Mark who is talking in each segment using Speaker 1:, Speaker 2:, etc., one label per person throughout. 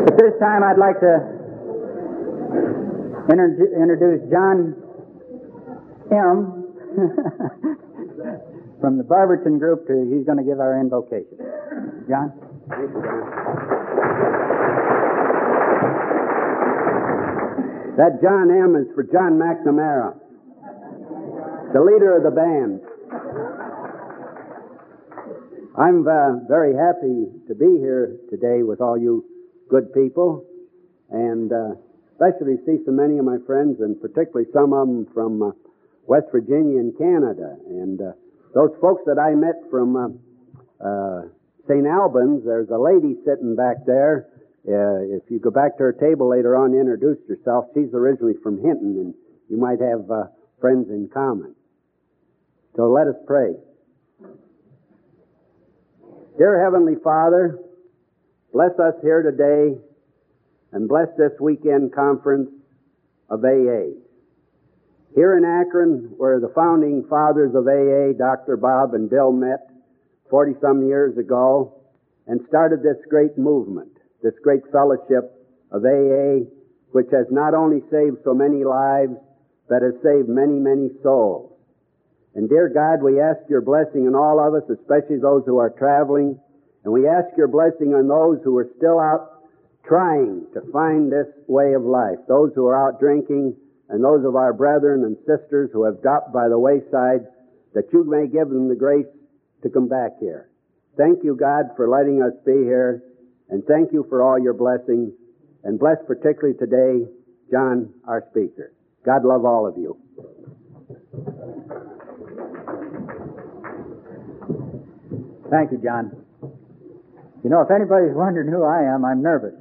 Speaker 1: At this time, I'd like to introduce John M. from the Barberton group. He's going to give our invocation. John?
Speaker 2: Thank you, John. That John M. is for John McNamara, the leader of the band. I'm very happy to be here today with all you good people, and especially see so many of my friends, and particularly some of them from West Virginia and Canada. And those folks that I met from St. Albans, there's a lady sitting back there. If you go back to her table later on, introduce yourself. She's originally from Hinton, and you might have friends in common. So let us pray. Dear Heavenly Father, bless us here today and bless this weekend conference of AA. Here in Akron, where the founding fathers of AA, Dr. Bob and Bill, met 40-some years ago and started this great movement, this great fellowship of AA, which has not only saved so many lives, but has saved many, many souls. And dear God, we ask your blessing on all of us, especially those who are traveling. And we ask your blessing on those who are still out trying to find this way of life, those who are out drinking, and those of our brethren and sisters who have dropped by the wayside, that you may give them the grace to come back here. Thank you, God, for letting us be here, and thank you for all your blessings, and bless particularly today John, our speaker. God love all of you.
Speaker 1: Thank you, John. You know, if anybody's wondering who I am, I'm nervous.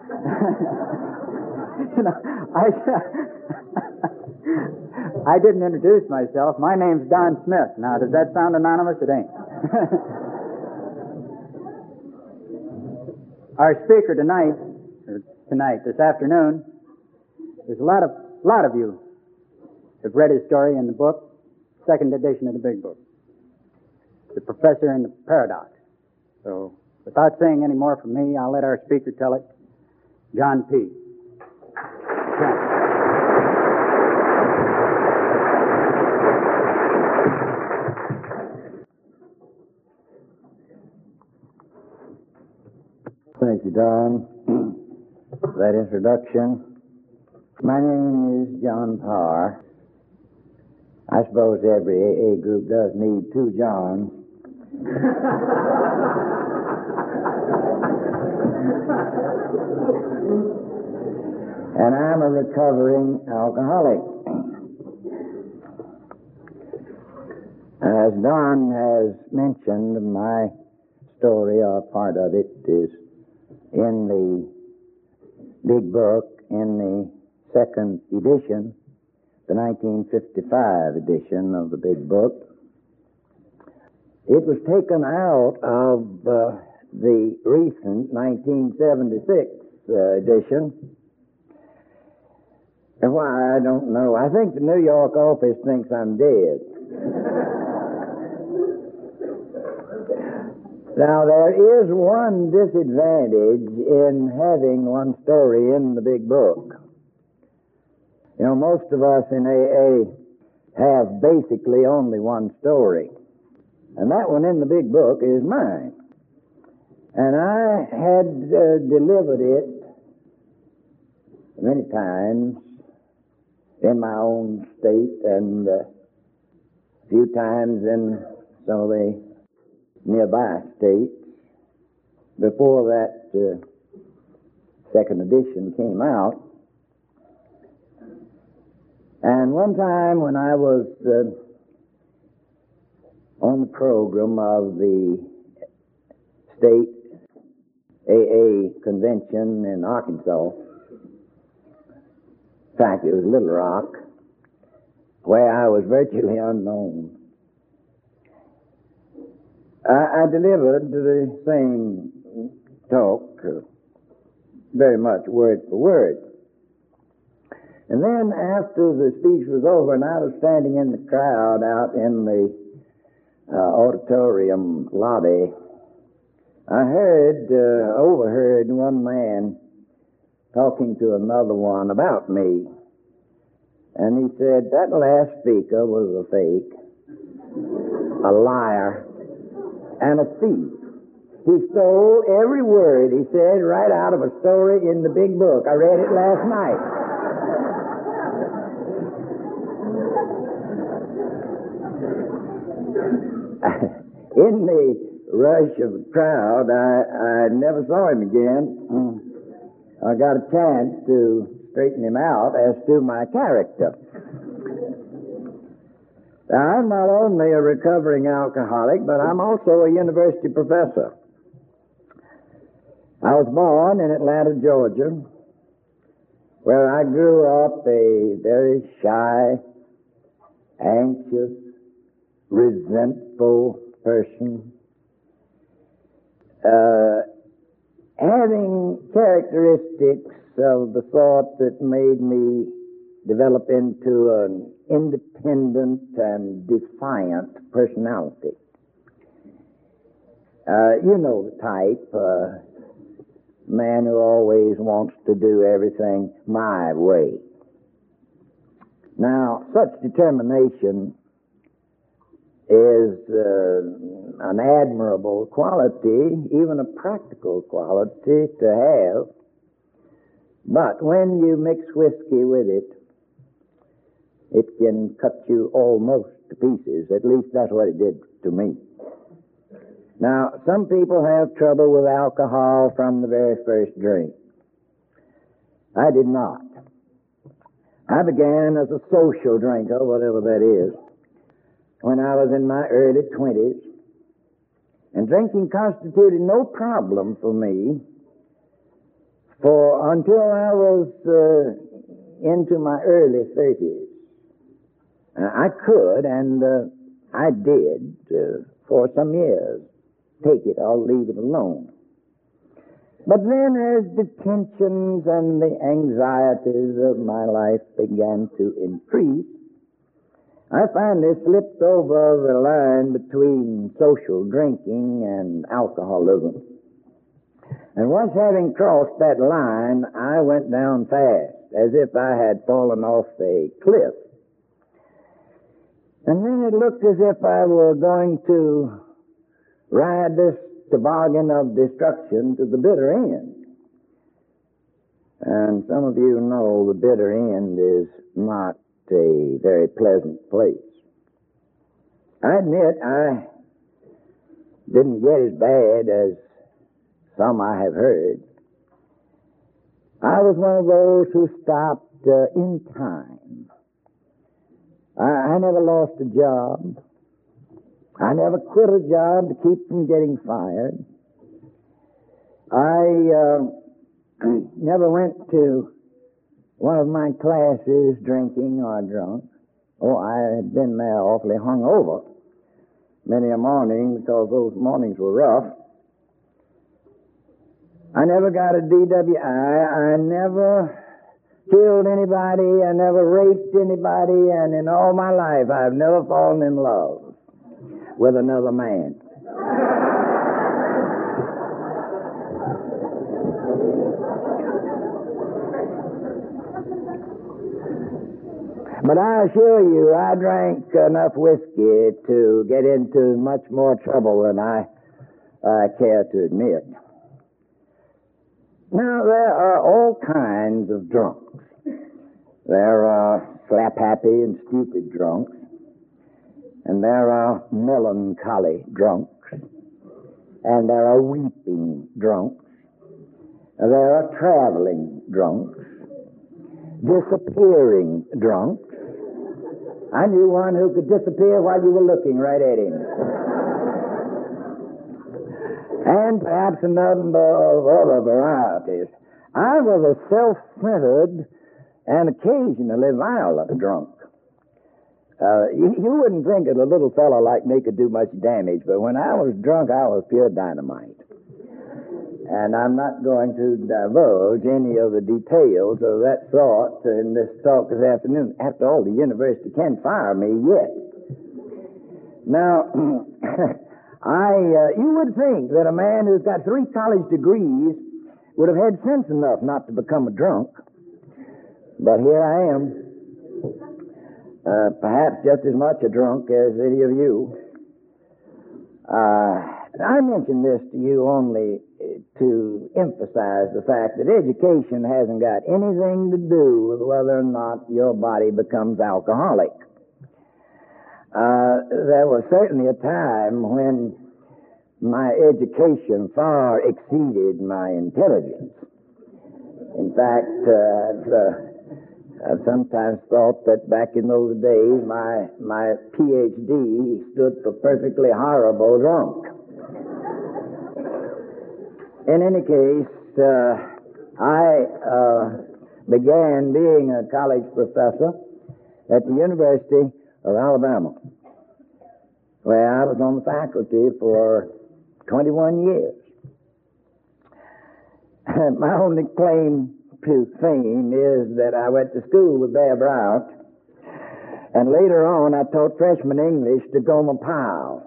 Speaker 1: I didn't introduce myself. My name's Don Smith. Now, does that sound anonymous? It ain't. Our speaker this afternoon, there's a lot of you have read his story in the book, second edition of the Big Book, The Professor and the Paradox. So, without saying any more from me, I'll let our speaker tell it. John P.
Speaker 3: Thank you, Don, for that introduction. My name is John Parr. I suppose every AA group does need two Johns. And I'm a recovering alcoholic. As Don has mentioned, my story, or part of it, is in the Big Book, in the second edition, the 1955 edition of the Big Book. It was taken out of the recent 1976 edition. And why, I don't know. I think the New York office thinks I'm dead. Now, there is one disadvantage in having one story in the Big Book. You know, most of us in AA have basically only one story. And that one in the Big Book is mine. And I had delivered it many times in my own state and a few times in some of the nearby states before that second edition came out. And one time when I was on the program of the state AA convention in Arkansas, in fact, it was Little Rock, where I was virtually unknown, I delivered the same talk, very much word for word. And then after the speech was over and I was standing in the crowd out in the auditorium lobby, I overheard one man talking to another one about me. And he said, that last speaker was a fake, a liar, and a thief. He stole every word he said right out of a story in the big book. I read it last night. In the rush of the crowd, I never saw him again. I got a chance to straighten him out as to my character. Now, I'm not only a recovering alcoholic, but I'm also a university professor. I was born in Atlanta, Georgia, where I grew up a very shy, anxious, resentful person, having characteristics of the sort that made me develop into an independent and defiant personality. You know the type, man who always wants to do everything my way. Now, such determination is an admirable quality, even a practical quality to have. But when you mix whiskey with it, it can cut you almost to pieces. At least that's what it did to me. Now, some people have trouble with alcohol from the very first drink. I did not. I began as a social drinker, whatever that is, when I was in my early 20s. And drinking constituted no problem for me until I was into my early 30s. I could, and I did, for some years, take it or leave it alone. But then as the tensions and the anxieties of my life began to increase, I finally slipped over the line between social drinking and alcoholism. And once having crossed that line, I went down fast, as if I had fallen off a cliff. And then it looked as if I were going to ride this toboggan of destruction to the bitter end. And some of you know the bitter end is not a very pleasant place. I admit I didn't get as bad as some I have heard. I was one of those who stopped in time. I never lost a job. I never quit a job to keep from getting fired. I never went to one of my classes drinking or drunk. Oh, I had been there awfully hungover many a morning because those mornings were rough. I never got a DWI. I never killed anybody. I never raped anybody. And in all my life, I've never fallen in love with another man. But I assure you, I drank enough whiskey to get into much more trouble than I care to admit. Now, there are all kinds of drunks. There are slap-happy and stupid drunks. And there are melancholy drunks. And there are weeping drunks. There are traveling drunks. Disappearing drunks. I knew one who could disappear while you were looking right at him. And perhaps a number of other varieties. I was a self-centered and occasionally violent drunk. You wouldn't think that a little fellow like me could do much damage, but when I was drunk, I was pure dynamite. And I'm not going to divulge any of the details of that sort in this talk this afternoon. After all, the university can't fire me yet. Now, you would think that a man who's got 3 college degrees would have had sense enough not to become a drunk. But here I am, perhaps just as much a drunk as any of you. I mention this to you only to emphasize the fact that education hasn't got anything to do with whether or not your body becomes alcoholic. There was certainly a time when my education far exceeded my intelligence. In fact, I've sometimes thought that back in those days my Ph.D. stood for perfectly horrible drunk. In any case, I began being a college professor at the University of Alabama, where I was on the faculty for 21 years. My only claim to fame is that I went to school with Bear Bryant, and later on I taught freshman English to Gomer Pyle.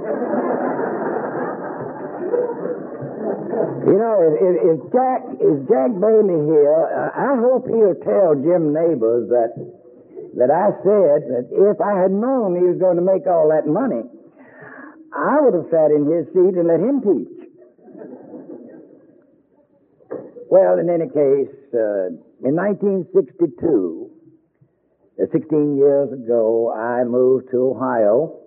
Speaker 3: You know, if Jack Bailey here, I hope he'll tell Jim Neighbors that I said that if I had known he was going to make all that money, I would have sat in his seat and let him teach. Well, in any case, in 1962, 16 years ago, I moved to Ohio,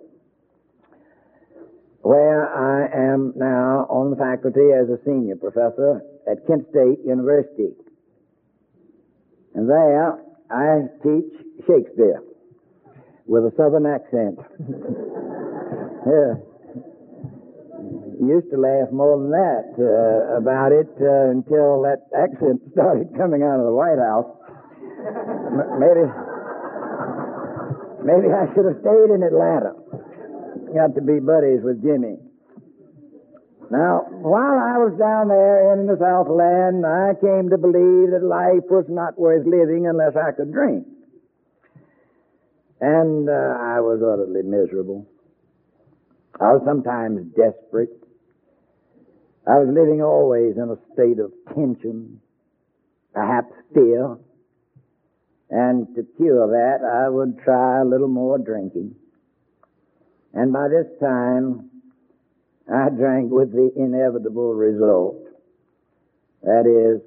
Speaker 3: where I am now on the faculty as a senior professor at Kent State University. And there I teach Shakespeare with a southern accent. Yeah. Used to laugh more than that about it until that accent started coming out of the White House. Maybe I should have stayed in Atlanta. Got to be buddies with Jimmy. Now, while I was down there in the Southland, I came to believe that life was not worth living unless I could drink. And I was utterly miserable. I was sometimes desperate. I was living always in a state of tension, perhaps fear. And to cure that, I would try a little more drinking. And by this time, I drank with the inevitable result. That is,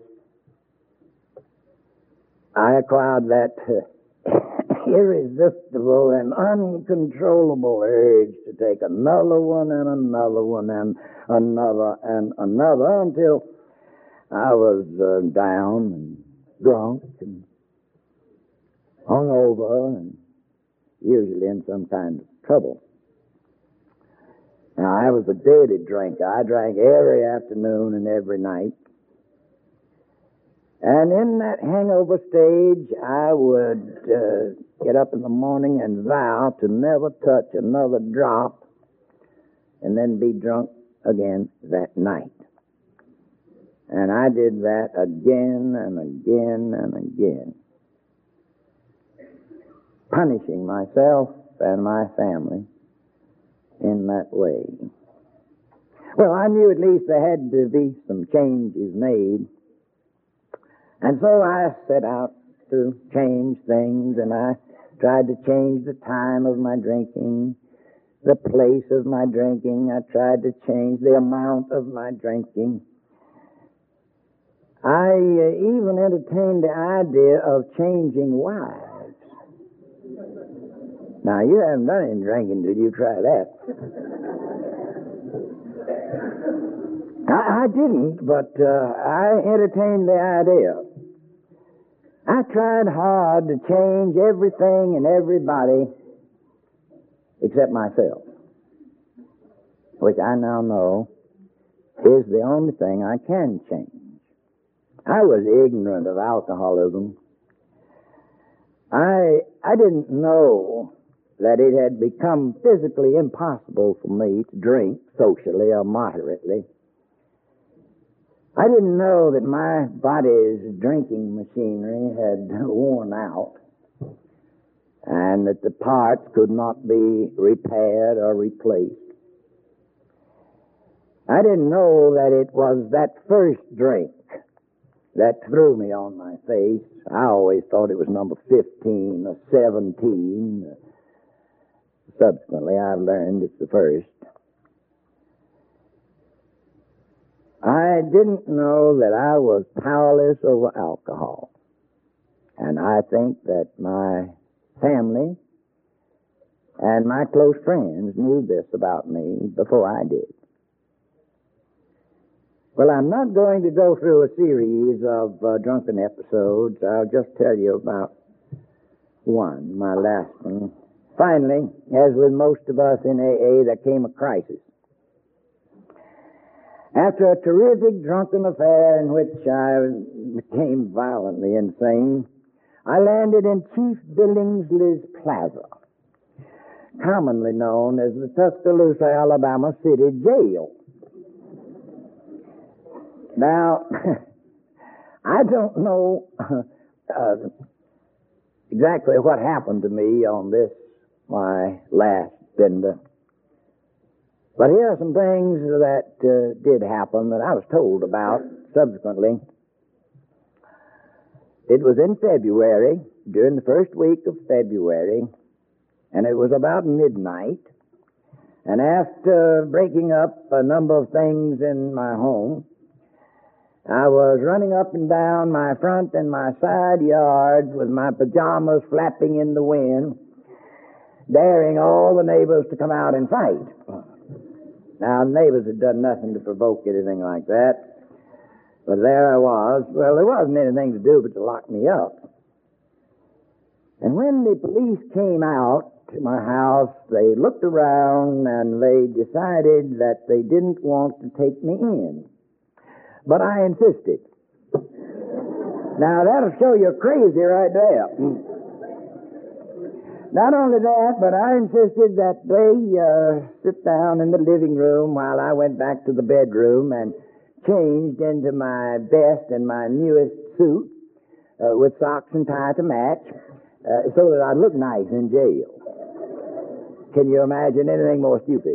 Speaker 3: I acquired that irresistible and uncontrollable urge to take another one and another one and another and another until I was down and drunk and hungover and usually in some kind of trouble. Now, I was a daily drinker. I drank every afternoon and every night. And in that hangover stage, I would get up in the morning and vow to never touch another drop and then be drunk again that night. And I did that again and again and again, punishing myself and my family in that way. Well, I knew at least there had to be some changes made. And so I set out to change things, and I tried to change the time of my drinking, the place of my drinking. I tried to change the amount of my drinking. I even entertained the idea of changing wives. Now, you haven't done any drinking, did you try that? I didn't, but I entertained the idea. I tried hard to change everything and everybody except myself, which I now know is the only thing I can change. I was ignorant of alcoholism. I didn't know that it had become physically impossible for me to drink socially or moderately. I didn't know that my body's drinking machinery had worn out and that the parts could not be repaired or replaced. I didn't know that it was that first drink that threw me on my face. I always thought it was number 15 or 17. Subsequently, I've learned it's the first. I didn't know that I was powerless over alcohol. And I think that my family and my close friends knew this about me before I did. Well, I'm not going to go through a series of drunken episodes. I'll just tell you about one, my last one. Finally, as with most of us in AA, there came a crisis. After a terrific drunken affair in which I became violently insane, I landed in Chief Billingsley's Plaza, commonly known as the Tuscaloosa, Alabama City Jail. Now, I don't know exactly what happened to me on this, my last bender. But here are some things that did happen that I was told about subsequently. It was in February, during the first week of February, and it was about midnight. And after breaking up a number of things in my home, I was running up and down my front and my side yards with my pajamas flapping in the wind, daring all the neighbors to come out and fight. Now, the neighbors had done nothing to provoke anything like that, but there I was. Well, there wasn't anything to do but to lock me up. And when the police came out to my house, they looked around and they decided that they didn't want to take me in. But I insisted. Now, that'll show you're crazy right there. Not only that, but I insisted that they sit down in the living room while I went back to the bedroom and changed into my best and my newest suit with socks and tie to match so that I'd look nice in jail. Can you imagine anything more stupid?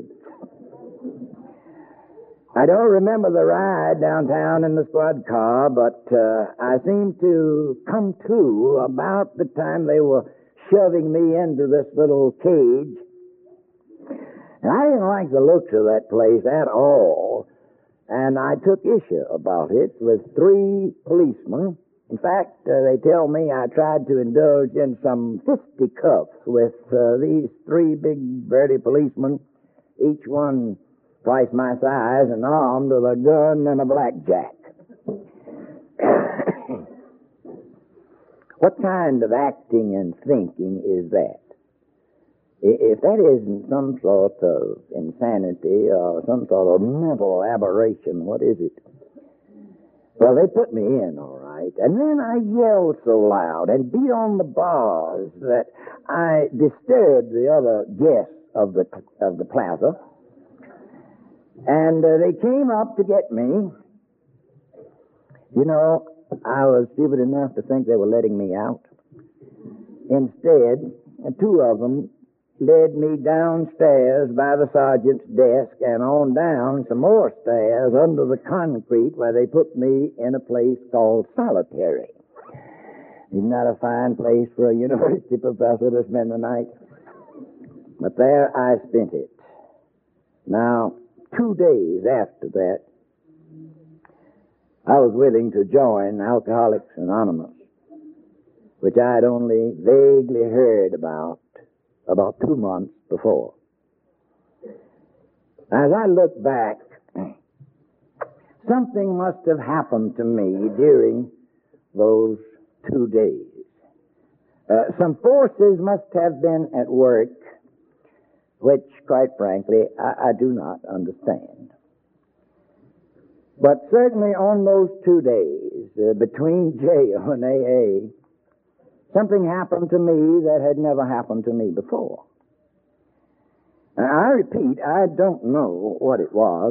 Speaker 3: I don't remember the ride downtown in the squad car, but I seemed to come to about the time they were shoving me into this little cage. And I didn't like the looks of that place at all. And I took issue about it with 3 policemen. In fact, they tell me I tried to indulge in some fisticuffs with these 3 big, burly policemen, each one twice my size and armed with a gun and a blackjack. What kind of acting and thinking is that? If that isn't some sort of insanity or some sort of mental aberration, what is it? Well, they put me in, all right, and then I yelled so loud and beat on the bars that I disturbed the other guests of the plaza, and they came up to get me. You know, I was stupid enough to think they were letting me out. Instead, 2 of them led me downstairs by the sergeant's desk and on down some more stairs under the concrete where they put me in a place called solitary. Isn't that a fine place for a university professor to spend the night? But there I spent it. Now, 2 days after that, I was willing to join Alcoholics Anonymous, which I had only vaguely heard about 2 months before. As I look back, something must have happened to me during those 2 days. Some forces must have been at work, which, quite frankly, I do not understand. But certainly on those 2 days, between jail and AA, something happened to me that had never happened to me before. I repeat, I don't know what it was.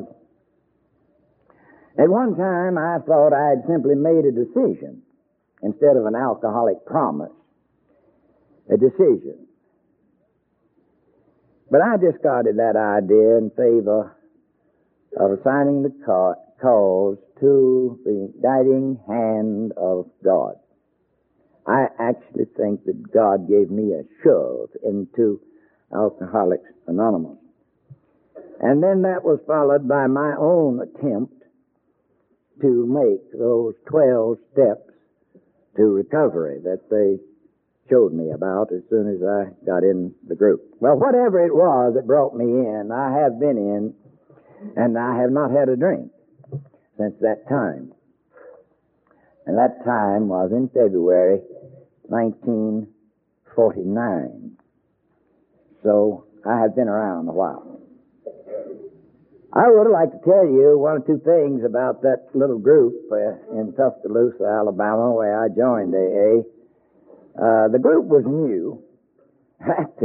Speaker 3: At one time, I thought I had simply made a decision instead of an alcoholic promise. A decision. But I discarded that idea in favor of assigning the cause to the guiding hand of God. I actually think that God gave me a shove into Alcoholics Anonymous. And then that was followed by my own attempt to make those 12 steps to recovery that they showed me about as soon as I got in the group. Well, whatever it was that brought me in, I have been in, and I have not had a drink since that time. And that time was in February 1949. So I have been around a while. I would like to tell you one or two things about that little group in Tuscaloosa, Alabama, where I joined AA. The group was new. In fact,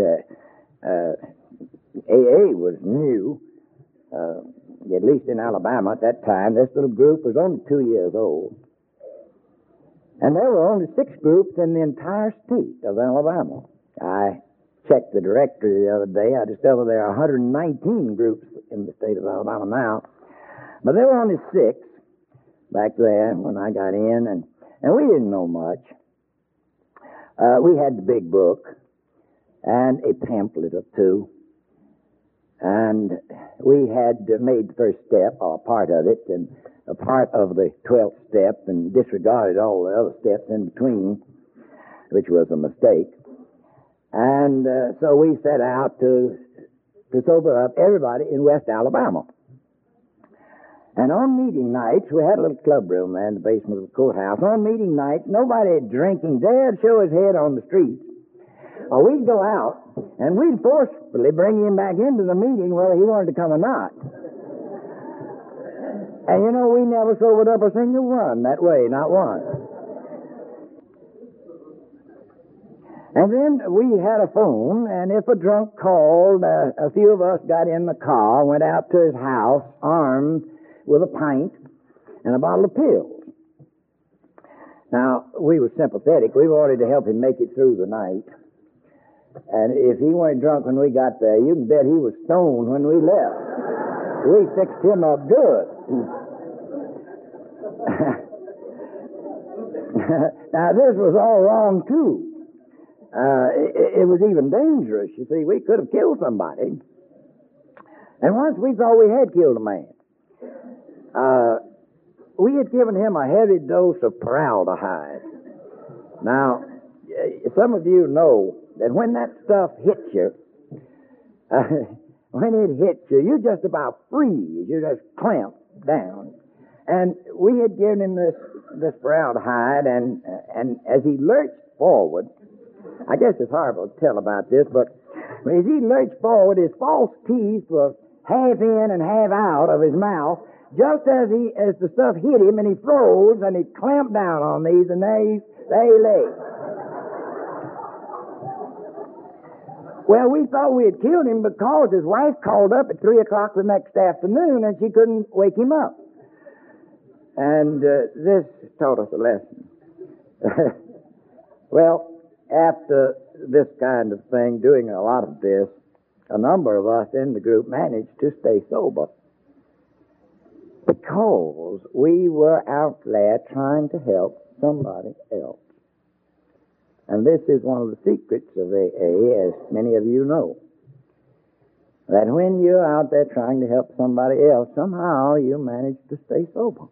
Speaker 3: AA was new, at least in Alabama at that time. This little group was only 2 years old. And there were only 6 groups in the entire state of Alabama. I checked the directory the other day. I discovered there are 119 groups in the state of Alabama now. But there were only 6 back there when I got in, and we didn't know much. We had the big book and a pamphlet or two, and we had made the first step, or part of it, and a part of the 12th step, and disregarded all the other steps in between, which was a mistake. And so we set out to sober up everybody in West Alabama. And on meeting nights, we had a little club room there in the basement of the courthouse. On meeting nights, nobody drinking dared show his head on the street. Or we'd go out, and we'd forcefully bring him back into the meeting whether he wanted to come or not. And you know, we never sobered up a single one that way, not one. And then we had a phone, and if a drunk called, a few of us got in the car, went out to his house, armed with a pint and a bottle of pills. Now, we were sympathetic. We wanted to help him make it through the night. And if he weren't drunk when we got there, you can bet he was stoned when we left. We fixed him up good. Now, this was all wrong, too. It was even dangerous. You see, we could have killed somebody. And once we thought we had killed a man. We had given him a heavy dose of formaldehyde. Now, some of you know that when that stuff hits you, when it hits you, you just about freeze. You just clamp down. And we had given him this formaldehyde, and as he lurched forward, I guess it's horrible to tell about this, but as he lurched forward, his false teeth were half in and half out of his mouth, just as the stuff hit him, and he froze, and he clamped down on these, and there he lay. Well, we thought we had killed him because his wife called up at 3 o'clock the next afternoon, and she couldn't wake him up. And this taught us a lesson. Well, after this kind of thing, doing a lot of this, a number of us in the group managed to stay sober because we were out there trying to help somebody else. And this is one of the secrets of AA, as many of you know, that when you're out there trying to help somebody else, somehow you manage to stay sober.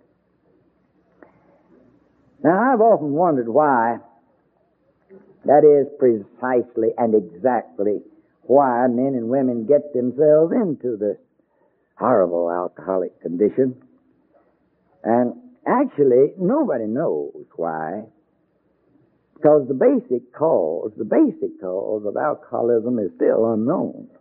Speaker 3: Now, I've often wondered why. That is precisely and exactly why men and women get themselves into this horrible alcoholic condition. And actually, nobody knows why. Because the basic cause of alcoholism is still unknown.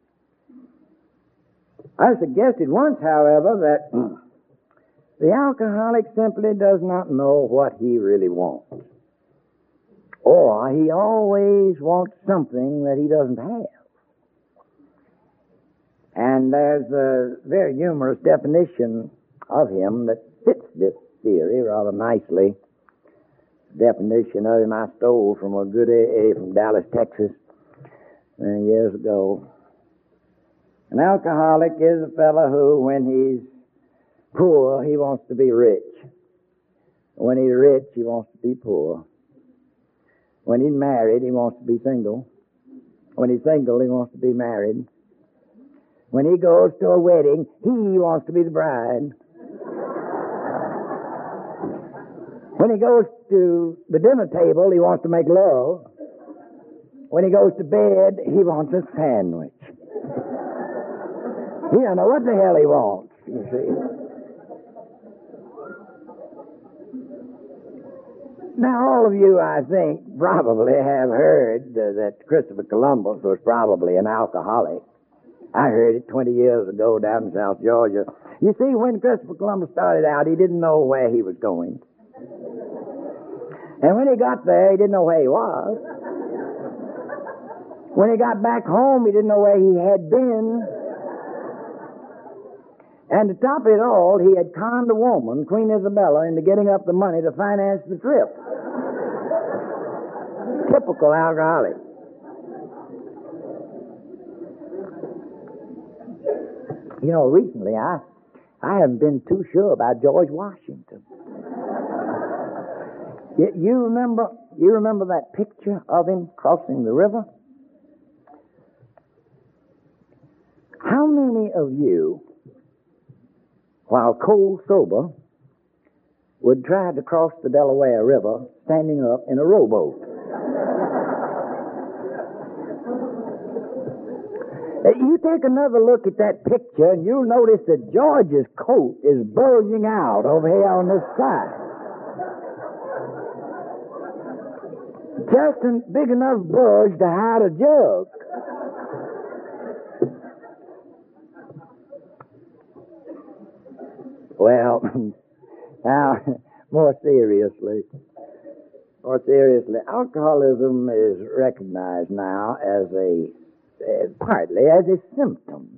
Speaker 3: I suggested once, however, that the alcoholic simply does not know what he really wants. Or he always wants something that he doesn't have. And there's a very humorous definition of him that fits this theory rather nicely. Definition of him I stole from a good AA from Dallas, Texas, many years ago. An alcoholic is a fellow who, when he's poor, he wants to be rich. When he's rich, he wants to be poor. When he's married, he wants to be single. When he's single, he wants to be married. When he goes to a wedding, he wants to be the bride. When he goes to the dinner table, he wants to make love. When he goes to bed, he wants a sandwich. He don't know what the hell he wants, you see. Now, all of you, I think, probably have heard that Christopher Columbus was probably an alcoholic. I heard it 20 years ago down in South Georgia. You see, when Christopher Columbus started out, he didn't know where he was going. And when he got there, he didn't know where he was. When he got back home, he didn't know where he had been. And to top it all, he had conned a woman, Queen Isabella, into getting up the money to finance the trip. Typical alcoholic. You know, recently I haven't been too sure about George Washington. You remember that picture of him crossing the river? How many of you, while cold sober, would try to cross the Delaware River standing up in a rowboat? You take another look at that picture and you'll notice that George's coat is bulging out over here on this side. Just a big enough bulge to hide a jug. Well, now, more seriously, alcoholism is recognized now as partly as a symptom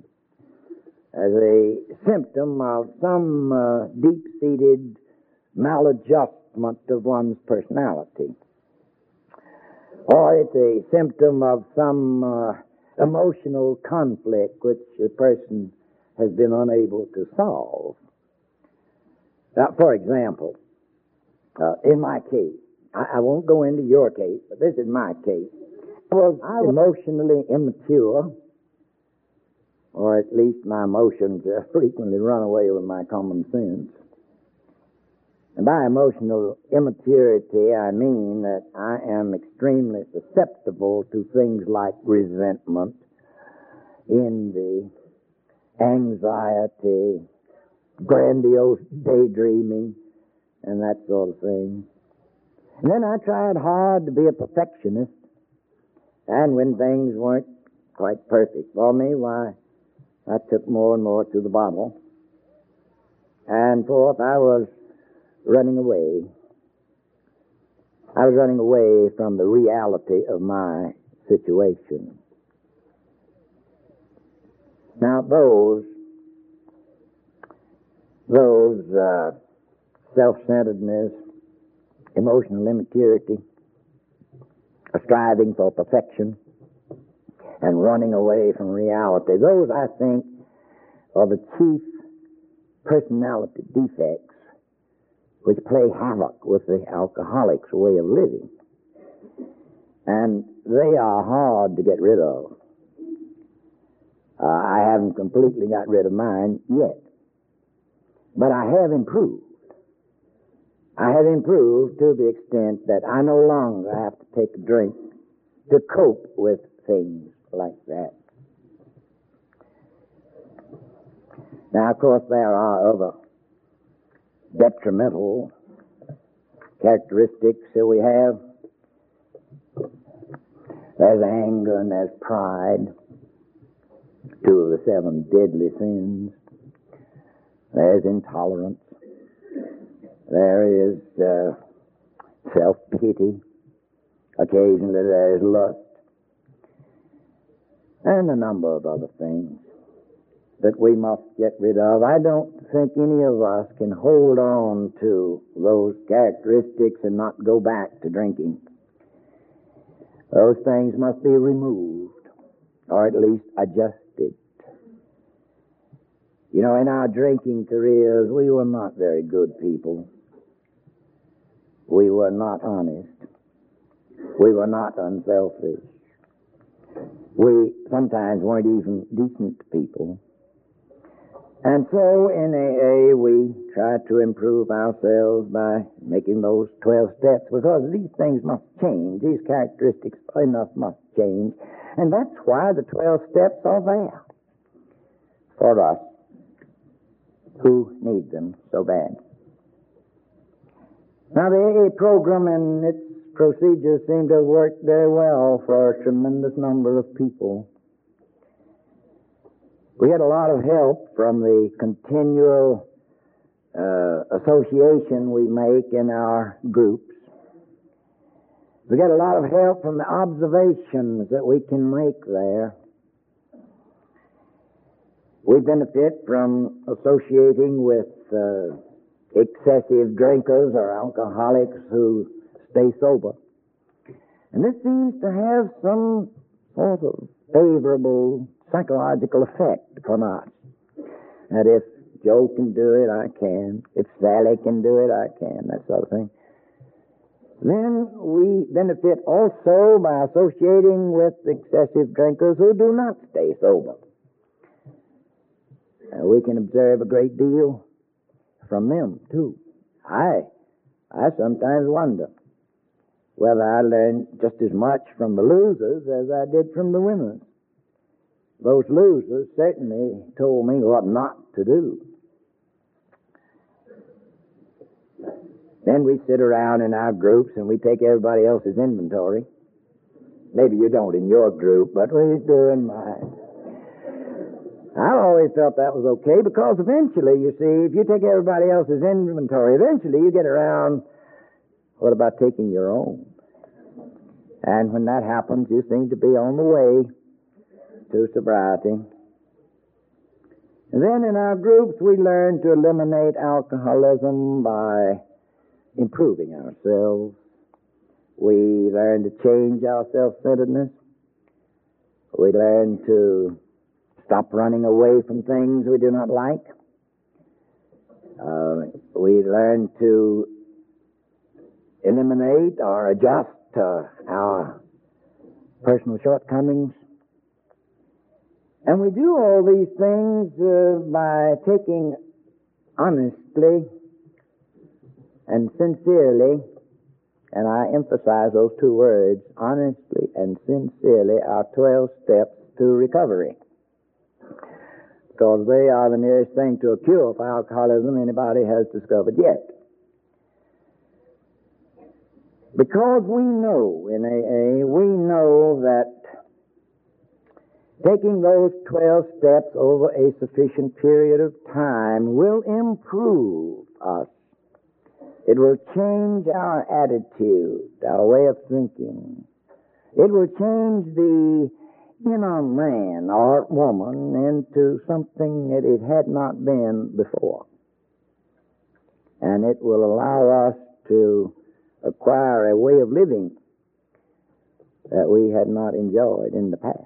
Speaker 3: of some deep-seated maladjustment of one's personality. Or it's a symptom of some emotional conflict which a person has been unable to solve. Now, for example, in my case, I won't go into your case, but this is my case. I was emotionally immature, or at least my emotions frequently run away with my common sense. And by emotional immaturity, I mean that I am extremely susceptible to things like resentment, envy, anxiety, grandiose daydreaming, and that sort of thing. And then I tried hard to be a perfectionist, and when things weren't quite perfect for me, why, I took more and more to the bottle. And fourth, I was running away. I was running away from the reality of my situation. Now, those self-centeredness, emotional immaturity, striving for perfection, and running away from reality, those, I think, are the chief personality defects which play havoc with the alcoholic's way of living. And they are hard to get rid of. I haven't completely got rid of mine yet. But I have improved. I have improved to the extent that I no longer have to take a drink to cope with things like that. Now, of course, there are other detrimental characteristics that we have. There's anger and there's pride, two of the 7 deadly sins. There's intolerance. There is self-pity. Occasionally there's lust. And a number of other things that we must get rid of. I don't think any of us can hold on to those characteristics and not go back to drinking. Those things must be removed, or at least adjusted. You know, in our drinking careers, we were not very good people. We were not honest. We were not unselfish. We sometimes weren't even decent people. And so in AA, we tried to improve ourselves by making those 12 steps, because these things must change. These characteristics in us must change. And that's why the 12 steps are there for us who need them so bad. Now, the AA program and its procedures seem to have worked very well for a tremendous number of people. We had a lot of help from the continual association we make in our groups. We get a lot of help from the observations that we can make there. We benefit from associating with excessive drinkers or alcoholics who stay sober. And this seems to have some sort of favorable psychological effect upon us. That if Joe can do it, I can. If Sally can do it, I can. That sort of thing. Then we benefit also by associating with excessive drinkers who do not stay sober. We can observe a great deal from them, too. I sometimes wonder whether I learned just as much from the losers as I did from the winners. Those losers certainly told me what not to do. Then we sit around in our groups and we take everybody else's inventory. Maybe you don't in your group, but we do in mine. I always felt that was okay, because eventually, you see, if you take everybody else's inventory, eventually you get around, what about taking your own? And when that happens, you seem to be on the way to sobriety. And then in our groups, we learn to eliminate alcoholism by improving ourselves. We learn to change our self-centeredness. We learn to stop running away from things we do not like. We learn to eliminate or adjust our personal shortcomings. And we do all these things by taking honestly and sincerely, and I emphasize those two words, honestly and sincerely, our 12 steps to recovery. Because they are the nearest thing to a cure for alcoholism anybody has discovered yet. Because we know in AA, we know that taking those 12 steps over a sufficient period of time will improve us. It will change our attitude, our way of thinking. It will change the inner man or woman into something that it had not been before. And it will allow us to acquire a way of living that we had not enjoyed in the past.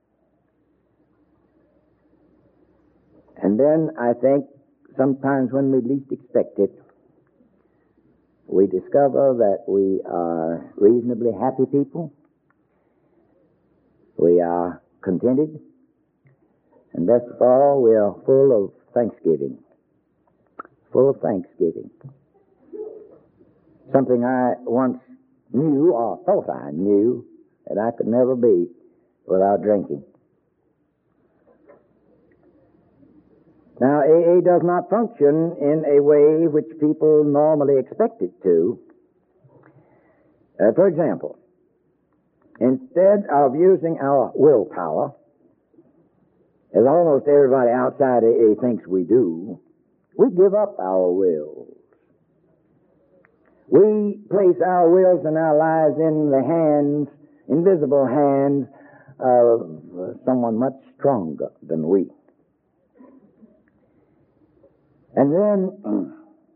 Speaker 3: And then I think sometimes when we least expect it, we discover that we are reasonably happy people. We are contented. And best of all, we are full of thanksgiving. Full of thanksgiving. Something I once knew, or thought I knew, that I could never be without drinking. Now, AA does not function in a way which people normally expect it to. For example, instead of using our willpower, as almost everybody outside AA thinks we do, we give up our wills. We place our wills and our lives in the hands, invisible hands, of someone much stronger than we. And then,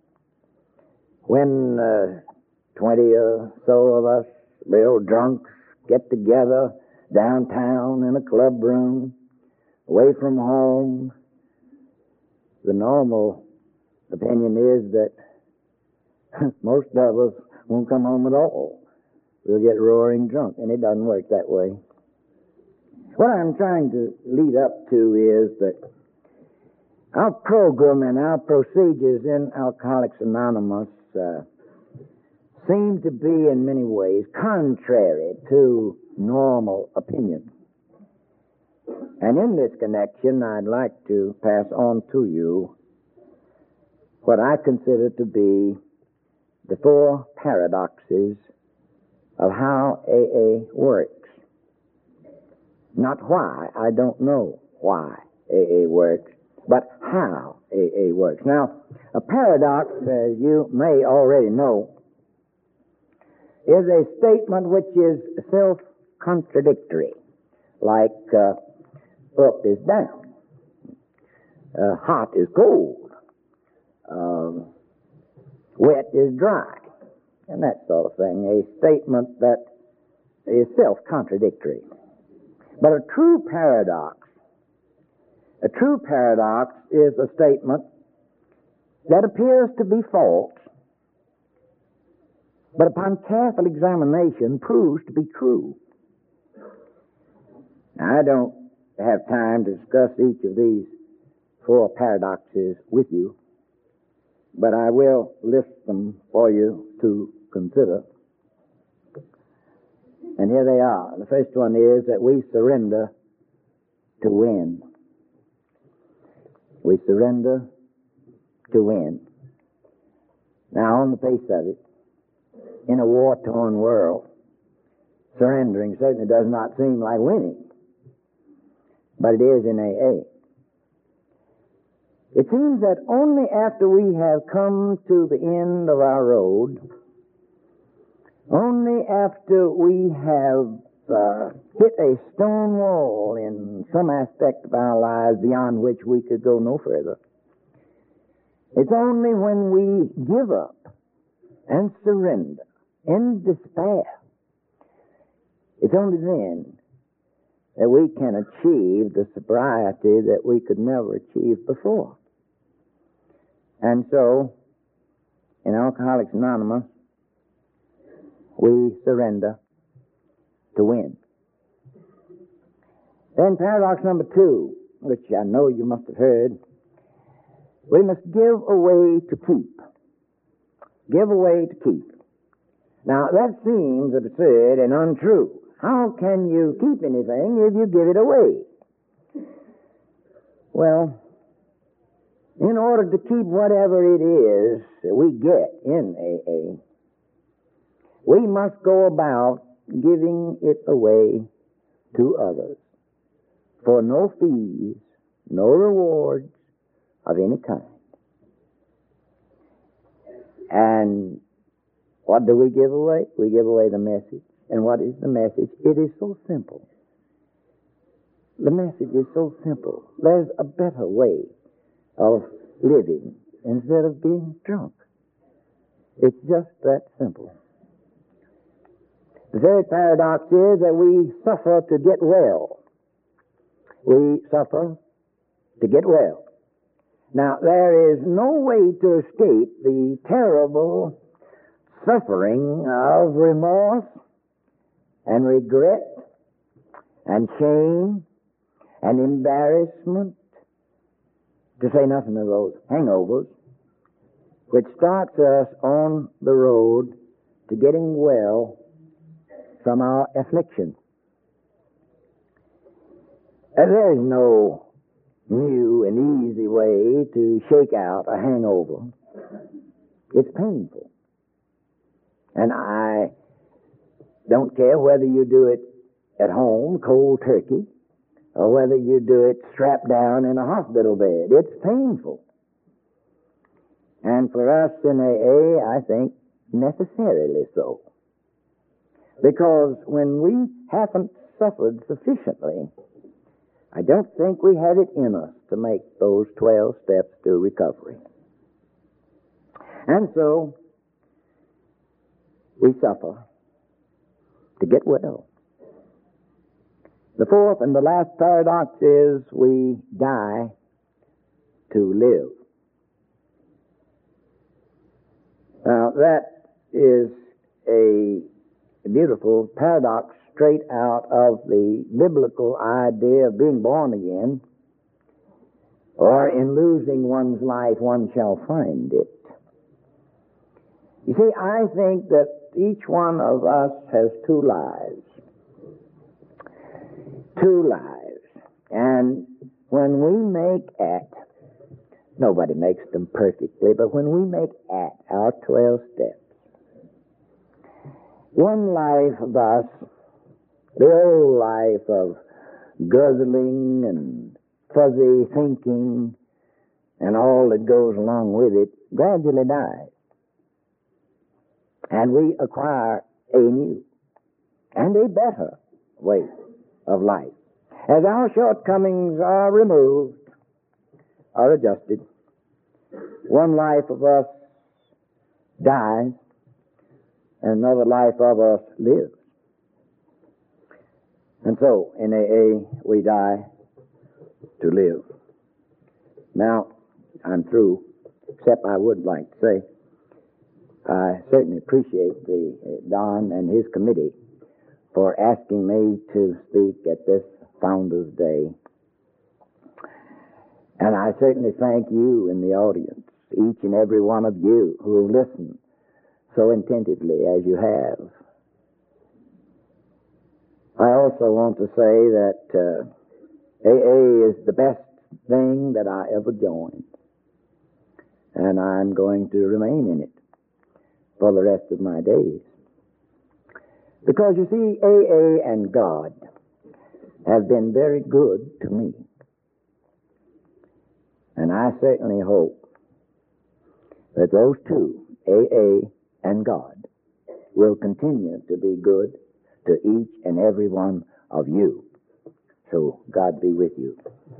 Speaker 3: when 20 or so of us, real drunks, get together downtown in a club room, away from home, the normal opinion is that most of us won't come home at all. We'll get roaring drunk, and it doesn't work that way. What I'm trying to lead up to is that our program and our procedures in Alcoholics Anonymous seem to be in many ways contrary to normal opinion. And in this connection, I'd like to pass on to you what I consider to be the four paradoxes of how AA works. Not why, I don't know why AA works, but how AA works. Now, a paradox, as you may already know, is a statement which is self-contradictory, like up is down, hot is cold, wet is dry, and that sort of thing. A statement that is self-contradictory. But a true paradox is a statement that appears to be false, but upon careful examination proves to be true. Now, I don't have time to discuss each of these four paradoxes with you, but I will list them for you to consider. And here they are. The first one is that we surrender to win. We surrender to win. Now, on the face of it, in a war-torn world, surrendering certainly does not seem like winning, but it is in AA. It seems that only after we have come to the end of our road, only after we have hit a stone wall in some aspect of our lives beyond which we could go no further, it's only when we give up and surrender in despair, it's only then that we can achieve the sobriety that we could never achieve before. And so, in Alcoholics Anonymous, we surrender to win. Then paradox number 2, which I know you must have heard, we must give away to keep. Give away to keep. Now, that seems absurd and untrue. How can you keep anything if you give it away? Well, in order to keep whatever it is that we get in AA, we must go about giving it away to others for no fees, no rewards of any kind. And what do we give away? We give away the message. And what is the message? It is so simple. The message is so simple. There's a better way of living instead of being drunk. It's just that simple. The third paradox is that we suffer to get well. We suffer to get well. Now, there is no way to escape the terrible suffering of remorse and regret and shame and embarrassment, to say nothing of those hangovers, which starts us on the road to getting well from our affliction. There is no new and easy way to shake out a hangover. It's painful. And I don't care whether you do it at home, cold turkey, or whether you do it strapped down in a hospital bed. It's painful. And for us in AA, I think necessarily so. Because when we haven't suffered sufficiently, I don't think we have it in us to make those 12 steps to recovery. And so, we suffer to get well. The fourth and the last paradox is we die to live. Now, that is a beautiful paradox straight out of the biblical idea of being born again, or in losing one's life, one shall find it. You see, I think that each one of us has two lives. Two lives. And when we make nobody makes them perfectly, but when we make our 12 steps, one life thus, the old life of guzzling and fuzzy thinking and all that goes along with it, gradually dies. And we acquire a new and a better way of life. As our shortcomings are removed, are adjusted, one life of us dies, and another life of us lives. And so, in AA, we die to live. Now, I'm through, except I would like to say, I certainly appreciate Don and his committee for asking me to speak at this Founders' Day. And I certainly thank you in the audience, each and every one of you who listen so attentively as you have. I also want to say that AA is the best thing that I ever joined, and I'm going to remain in it for the rest of my days. Because you see, AA and God have been very good to me. And I certainly hope that those two, AA and God, will continue to be good to each and every one of you. So God be with you.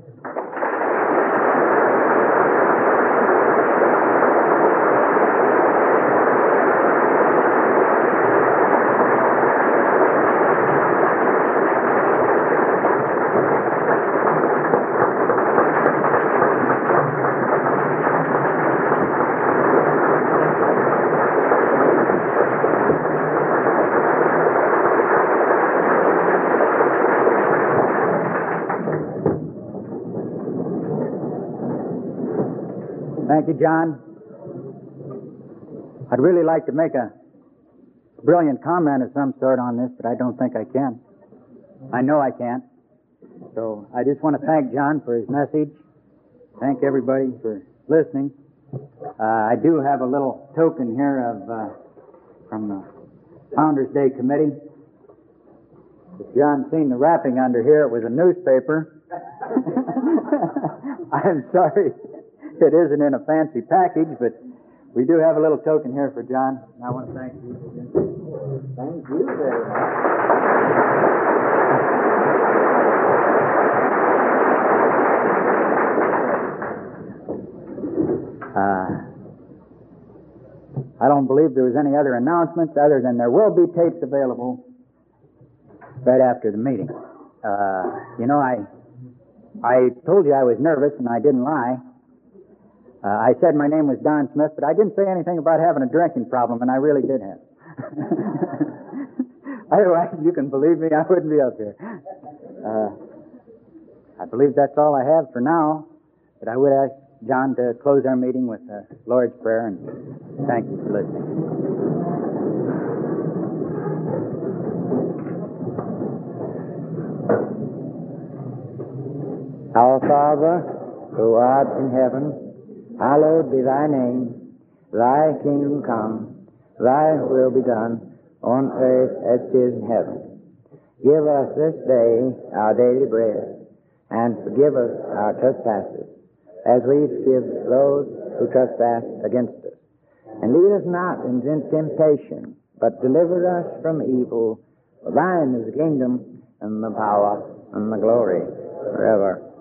Speaker 1: Thank you, John. I'd really like to make a brilliant comment of some sort on this, but I don't think I can. I know I can't. So I just want to thank John for his message. Thank everybody for listening. I do have a little token here from the Founders' Day Committee. If John's seen the wrapping under here, it was a newspaper. I'm sorry. It isn't in a fancy package, but we do have a little token here for John. And I want to thank you again. Thank you very much. I don't believe there was any other announcements other than there will be tapes available right after the meeting. I told you I was nervous, and I didn't lie. I said my name was Don Smith, but I didn't say anything about having a drinking problem, and I really did have. Otherwise, you can believe me, I wouldn't be up here. I believe that's all I have for now, but I would ask John to close our meeting with the Lord's Prayer, and thank you for listening.
Speaker 3: Our Father, who art in heaven, hallowed be thy name. Thy kingdom come, thy will be done, on earth as it is in heaven. Give us this day our daily bread, and forgive us our trespasses, as we forgive those who trespass against us. And lead us not into temptation, but deliver us from evil. For thine is the kingdom, and the power, and the glory, forever.